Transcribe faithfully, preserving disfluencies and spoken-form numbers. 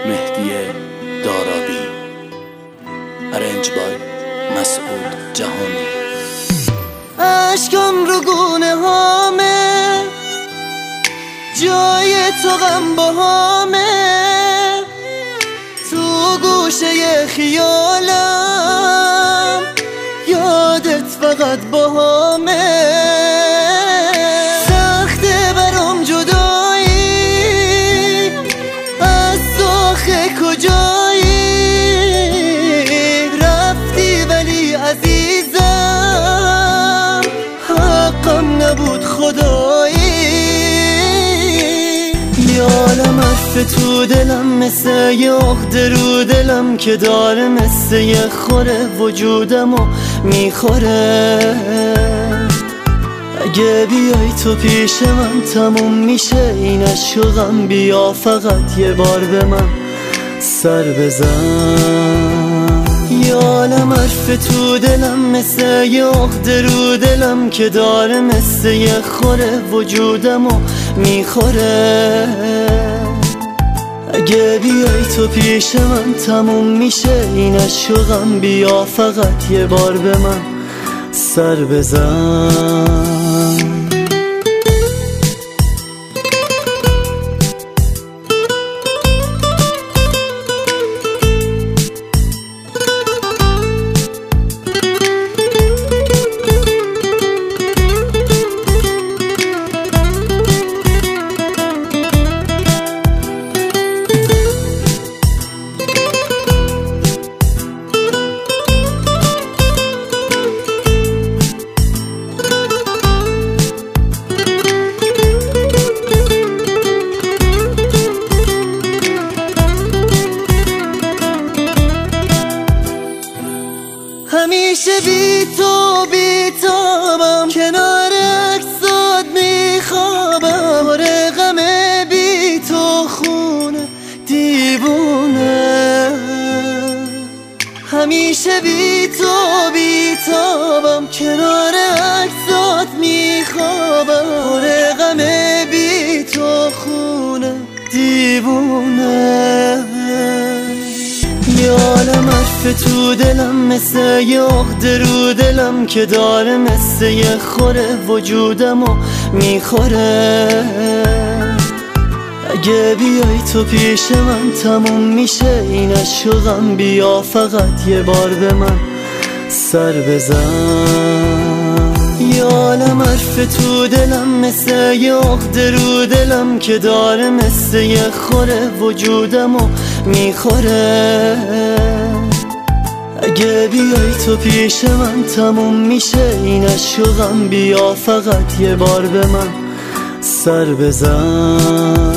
مهدی دارابی، ارنج بای مسعود جهانی. اشکم رو گونه هامه، جای تو غم باهامه، تو گوشه خیالم یادت فقط باهامه. سخته برام جدایی، از ساخه کجایی رفتی ولی عزیزم حقم نبود خدایی. یه عالم حرف تو دلم مثل یه عقده رو دلم که داره مثل یه خوره وجودمو میخوره. اگه بیای تو پیش من تموم میشه این عشقم، بیا فقط یه بار به من سر بزن. یه عالم حرف تو دلم مثل یه عقده رو دلم که داره مثل یه خوره وجودمو میخوره. اگه بیای تو پیش من تموم میشه این عشقم، بیا فقط یه بار به من سر بزن. همیشه بی تو بی تابم، کنار عکسات میخوابم، آره غم بی تو خونه دیوونه. همیشه بی تو بی تابم، کنار عکسات میخوابم، آره غم بی تو خونه دیوونه. یه عالم حرف تو دلم مثل یه عقده رو دلم که داره مثل یه خوره وجودمو میخوره. اگه بیای تو پیش من تموم میشه این عشقم، بیا فقط یه بار به من سر بزن. یه عالم حرف تو دلم مثل یه عقده رو دلم که داره مثل یه خوره وجودمو میخوره. اگه بیای تو پیش من تموم میشه این عشقم، بیا فقط یه بار به من سر بزن.